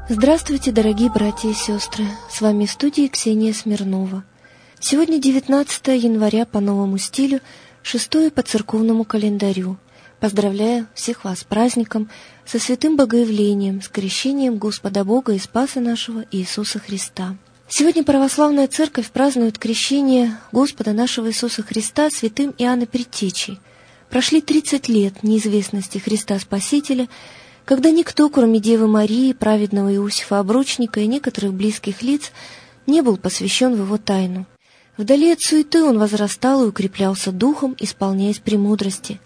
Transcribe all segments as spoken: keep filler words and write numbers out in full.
Здравствуйте, дорогие братья и сестры! С вами в студии Ксения Смирнова. Сегодня девятнадцатое января по новому стилю, шестое по церковному календарю. Поздравляю всех вас с праздником, со святым Богоявлением, с крещением Господа Бога и Спаса нашего Иисуса Христа. Сегодня православная церковь празднует крещение Господа нашего Иисуса Христа святым Иоанном Предтечей. Прошли тридцать лет неизвестности Христа Спасителя, когда никто, кроме Девы Марии, праведного Иосифа Обручника и некоторых близких лиц, не был посвящен в его тайну. Вдали от суеты он возрастал и укреплялся духом, исполняясь премудрости.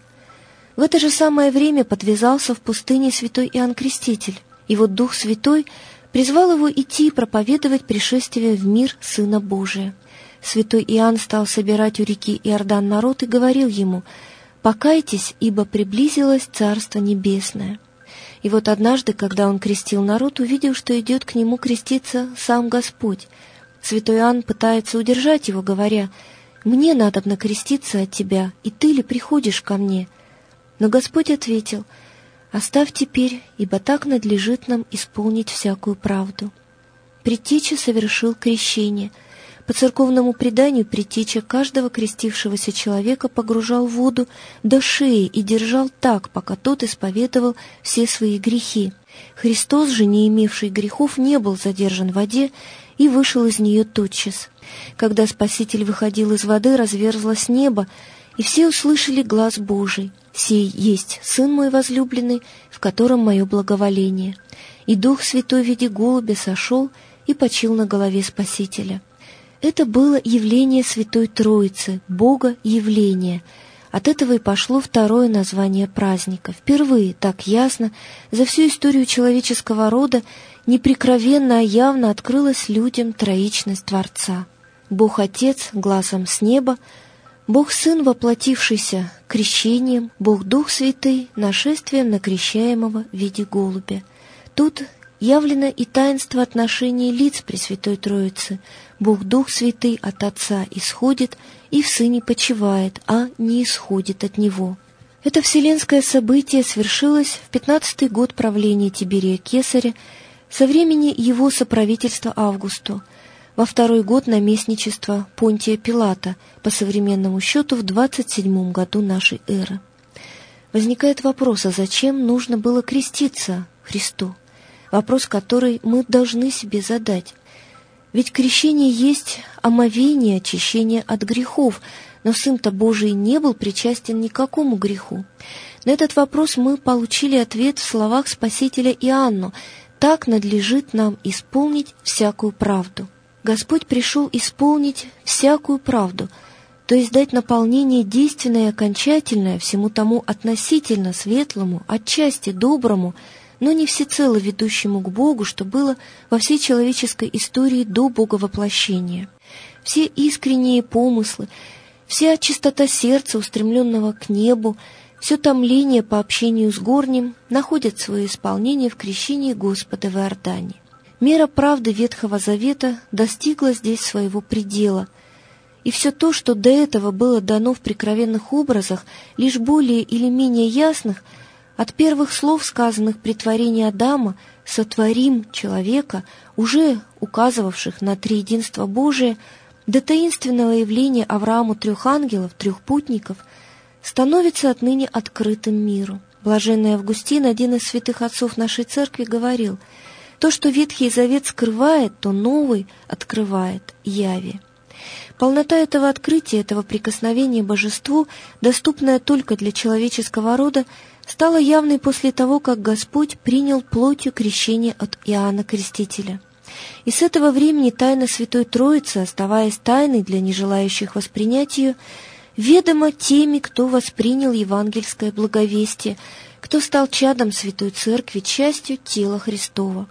В это же самое время подвязался в пустыне святой Иоанн Креститель, и вот Дух Святой призвал его идти и проповедовать пришествие в мир Сына Божия. Святой Иоанн стал собирать у реки Иордан народ и говорил ему: «Покайтесь, ибо приблизилось Царство Небесное». И вот однажды, когда он крестил народ, увидел, что идет к нему креститься сам Господь. Святой Иоанн пытается удержать его, говоря: «Мне надобно креститься от тебя, и ты ли приходишь ко мне?» Но Господь ответил: «Оставь теперь, ибо так надлежит нам исполнить всякую правду». Предтеча совершил крещение. По церковному преданию предтеча каждого крестившегося человека погружал в воду до шеи и держал так, пока тот исповедовал все свои грехи. Христос же, не имевший грехов, не был задержан в воде и вышел из нее тотчас. Когда Спаситель выходил из воды, разверзлось небо, и все услышали глас Божий: «Сей есть Сын мой возлюбленный, в котором мое благоволение». И Дух Святой в виде голубя сошел и почил на голове Спасителя. Это было явление Святой Троицы, Бога явление. От этого и пошло второе название праздника. Впервые так ясно за всю историю человеческого рода не прикровенно, а явно открылась людям троичность Творца. Бог Отец глазом с неба, Бог Сын, воплотившийся крещением, Бог Дух Святый нашествием на крещаемого в виде голубя. Тут явлено и таинство отношений лиц Пресвятой Троицы. Бог Дух Святый от Отца исходит и в Сыне почивает, а не исходит от Него. Это вселенское событие свершилось в пятнадцатый год правления Тиберия Кесаря, со времени его соправительства Августу, во второй год наместничества Понтия Пилата, по современному счету в двадцать седьмом году нашей эры. Возникает вопрос, а зачем нужно было креститься Христу? Вопрос, который мы должны себе задать. Ведь крещение есть омовение, очищение от грехов, но Сын-то Божий не был причастен ни к какому греху. На этот вопрос мы получили ответ в словах Спасителя Иоанну: «Так надлежит нам исполнить всякую правду». Господь пришел исполнить всякую правду, то есть дать наполнение действенное и окончательное всему тому относительно светлому, отчасти доброму, но не всецело ведущему к Богу, что было во всей человеческой истории до Боговоплощения. Все искренние помыслы, вся чистота сердца, устремленного к небу, все томление по общению с горним находят свое исполнение в крещении Господа в Иордане. Мера правды Ветхого Завета достигла здесь своего предела, и все то, что до этого было дано в прикровенных образах, лишь более или менее ясных, от первых слов, сказанных при творении Адама, «сотворим человека», уже указывавших на триединство Божие, до таинственного явления Аврааму трех ангелов, трех путников, становится отныне открытым миру. Блаженный Августин, один из святых отцов нашей церкви, говорил: «То, что Ветхий Завет скрывает, то Новый открывает яве». Полнота этого открытия, этого прикосновения божеству, доступная только для человеческого рода, стала явной после того, как Господь принял плотью крещение от Иоанна Крестителя. И с этого времени тайна Святой Троицы, оставаясь тайной для нежелающих воспринять ее, ведома теми, кто воспринял евангельское благовестие, кто стал чадом Святой Церкви, частью тела Христова.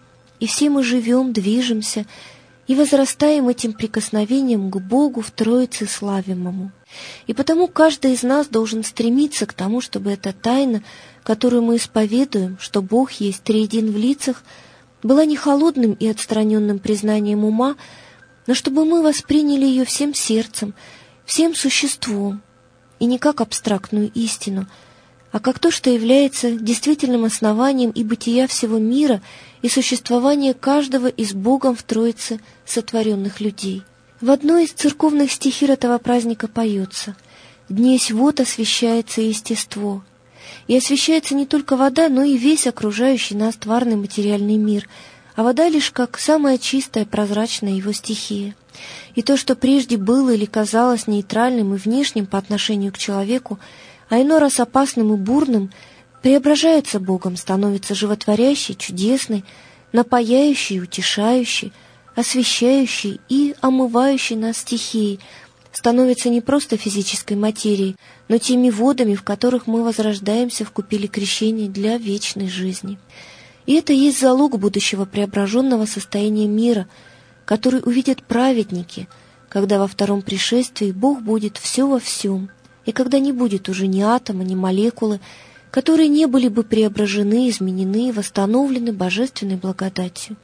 И все мы живем, движемся и возрастаем этим прикосновением к Богу в Троице славимому. И потому каждый из нас должен стремиться к тому, чтобы эта тайна, которую мы исповедуем, что Бог есть триедин в лицах, была не холодным и отстраненным признанием ума, но чтобы мы восприняли ее всем сердцем, всем существом, и не как абстрактную истину, а как то, что является действительным основанием и бытия всего мира, и существования каждого из Богом в Троице сотворенных людей. В одной из церковных стихир этого праздника поется: «Днесь вод освящается естество». И освящается не только вода, но и весь окружающий нас тварный материальный мир, а вода лишь как самая чистая, прозрачная его стихия. И то, что прежде было или казалось нейтральным и внешним по отношению к человеку, а иной раз опасным и бурным, преображается Богом, становится животворящей, чудесной, напояющей, утешающей, освещающей и омывающей нас стихией, становится не просто физической материей, но теми водами, в которых мы возрождаемся в купели крещения для вечной жизни. И это есть залог будущего преображенного состояния мира, который увидят праведники, когда во втором пришествии Бог будет все во всем, и когда не будет уже ни атома, ни молекулы, которые не были бы преображены, изменены, восстановлены божественной благодатью.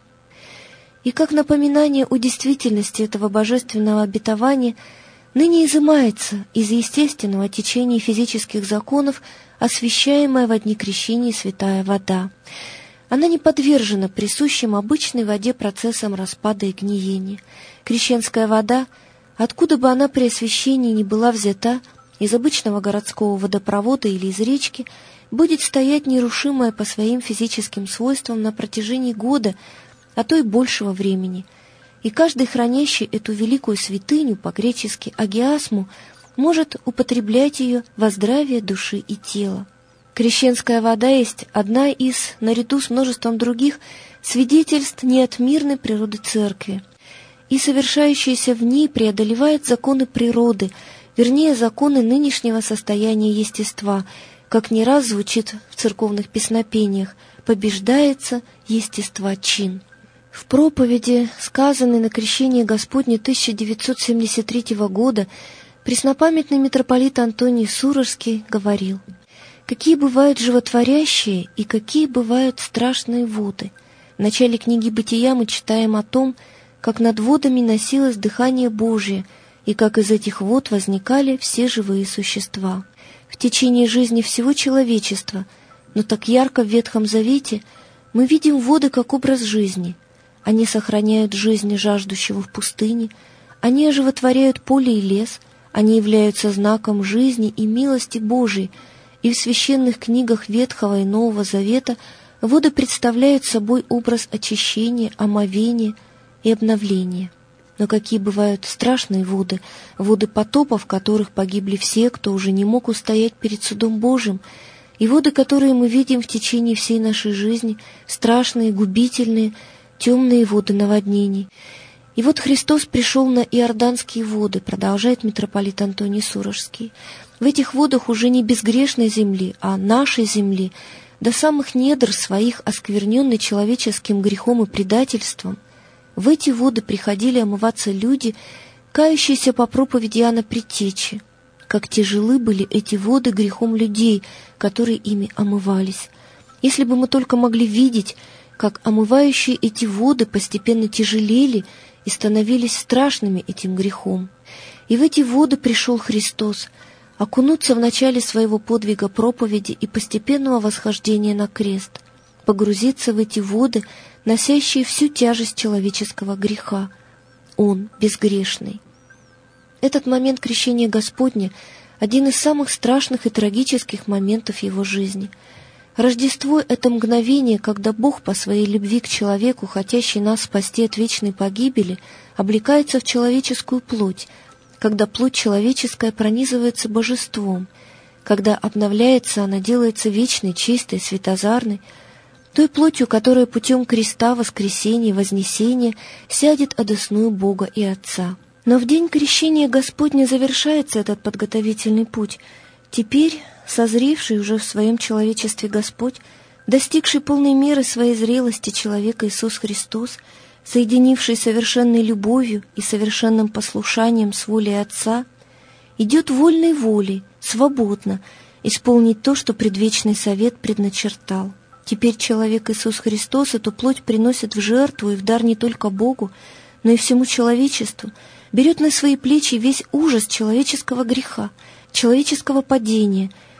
И как напоминание о действительности этого божественного обетования ныне изымается из естественного течения физических законов освящаемая во дни крещения святая вода. Она не подвержена присущим обычной воде процессам распада и гниения. Крещенская вода, откуда бы она при освящении не была взята, из обычного городского водопровода или из речки, будет стоять нерушимая по своим физическим свойствам на протяжении года, а то и большего времени. И каждый, хранящий эту великую святыню, по-гречески агиасму, может употреблять ее во здравие души и тела. Крещенская вода есть одна из, наряду с множеством других, свидетельств неотмирной природы Церкви, и совершающаяся в ней преодолевает законы природы, вернее, законы нынешнего состояния естества, как не раз звучит в церковных песнопениях: «Побеждается естества чин». В проповеди, сказанной на крещение Господне тысяча девятьсот семьдесят третьего года, преснопамятный митрополит Антоний Суровский говорил: «Какие бывают животворящие и какие бывают страшные воды». В начале книги «Бытия» мы читаем о том, как над водами носилось дыхание Божие, и как из этих вод возникали все живые существа. В течение жизни всего человечества, но так ярко в Ветхом Завете, мы видим воды как образ жизни. Они сохраняют жизнь жаждущего в пустыне, они оживотворяют поле и лес, они являются знаком жизни и милости Божией, и в священных книгах Ветхого и Нового Завета воды представляют собой образ очищения, омовения и обновления. Но какие бывают страшные воды, воды потопа, в которых погибли все, кто уже не мог устоять перед судом Божьим, и воды, которые мы видим в течение всей нашей жизни, страшные, губительные, темные воды наводнений. И вот Христос пришел на иорданские воды, продолжает митрополит Антоний Суровский. В этих водах уже не безгрешной земли, а нашей земли, до самых недр своих, оскверненной человеческим грехом и предательством. В эти воды приходили омываться люди, кающиеся по проповеди Иоанна Предтечи. Как тяжелы были эти воды грехом людей, которые ими омывались. Если бы мы только могли видеть, как омывающие эти воды постепенно тяжелели и становились страшными этим грехом. И в эти воды пришел Христос, окунуться в начале своего подвига проповеди и постепенного восхождения на крест, погрузиться в эти воды, носящие всю тяжесть человеческого греха. Он безгрешный. Этот момент крещения Господня — один из самых страшных и трагических моментов его жизни. Рождество — это мгновение, когда Бог по своей любви к человеку, хотящий нас спасти от вечной погибели, облекается в человеческую плоть, когда плоть человеческая пронизывается божеством, когда обновляется она, делается вечной, чистой, светозарной, той плотью, которая путем креста, воскресения, вознесения сядет одесную Бога и Отца. Но в день крещения Господня завершается этот подготовительный путь. Теперь созревший уже в своем человечестве Господь, достигший полной меры своей зрелости человека Иисус Христос, соединивший совершенной любовью и совершенным послушанием с волей Отца, идет вольной волей, свободно, исполнить то, что предвечный совет предначертал. Теперь человек Иисус Христос эту плоть приносит в жертву и в дар не только Богу, но и всему человечеству, берет на свои плечи весь ужас человеческого греха, человеческого падения,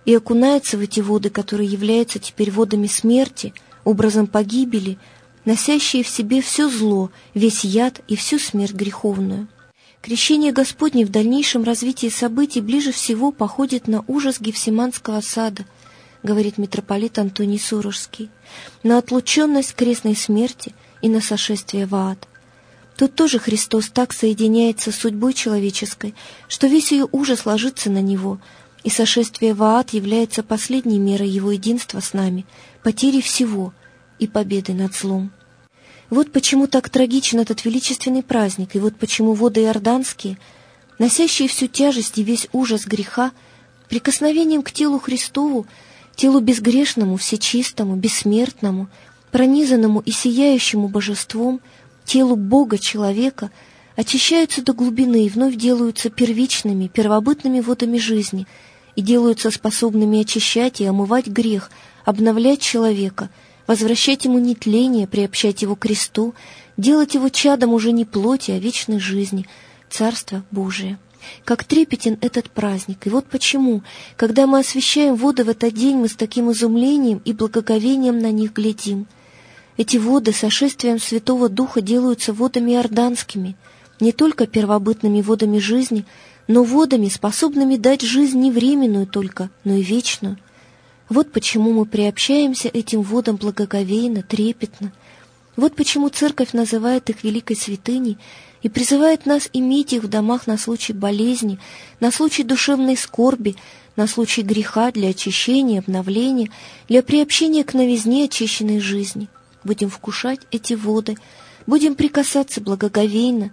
и окунается в эти воды, которые являются теперь водами смерти, образом погибели, носящие в себе все зло, весь яд и всю смерть греховную. Крещение Господне в дальнейшем развитии событий ближе всего походит на ужас Гефсиманского сада, говорит митрополит Антоний Сурожский, на отлученность крестной смерти и на сошествие в ад. Тут тоже Христос так соединяется с судьбой человеческой, что весь ее ужас ложится на Него, и сошествие в ад является последней мерой Его единства с нами, потерей всего и победы над злом. Вот почему так трагичен этот величественный праздник, и вот почему воды иорданские, носящие всю тяжесть и весь ужас греха, прикосновением к телу Христову, телу безгрешному, всечистому, бессмертному, пронизанному и сияющему божеством, телу Бога-человека, очищаются до глубины и вновь делаются первичными, первобытными водами жизни и делаются способными очищать и омывать грех, обновлять человека, возвращать ему нетление, приобщать его к кресту, делать его чадом уже не плоти, а вечной жизни, Царство Божие. Как трепетен этот праздник, и вот почему, когда мы освящаем воды в этот день, мы с таким изумлением и благоговением на них глядим. Эти воды сошествием Святого Духа делаются водами иорданскими, не только первобытными водами жизни, но водами, способными дать жизнь не временную только, но и вечную. Вот почему мы приобщаемся этим водам благоговейно, трепетно. Вот почему Церковь называет их великой святыней и призывает нас иметь их в домах на случай болезни, на случай душевной скорби, на случай греха, для очищения, обновления, для приобщения к новизне очищенной жизни. Будем вкушать эти воды, будем прикасаться благоговейно.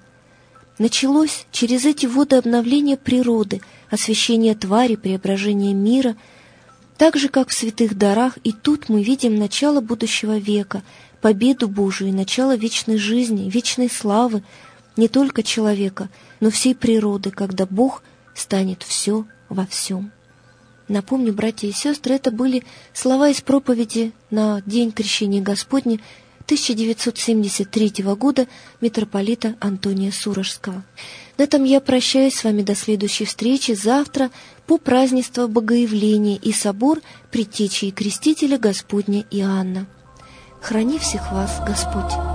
Началось через эти воды обновление природы, освящение твари, преображение мира. Так же, как в святых дарах, и тут мы видим начало будущего века, победу Божию и начало вечной жизни, вечной славы не только человека, но всей природы, когда Бог станет все во всем. Напомню, братья и сестры, это были слова из проповеди на День Крещения Господня тысяча девятьсот семьдесят третьего года митрополита Антония Сурожского. На этом я прощаюсь с вами до следующей встречи завтра по празднеству Богоявления и собор Предтечи и Крестителя Господня Иоанна. Храни всех вас Господь!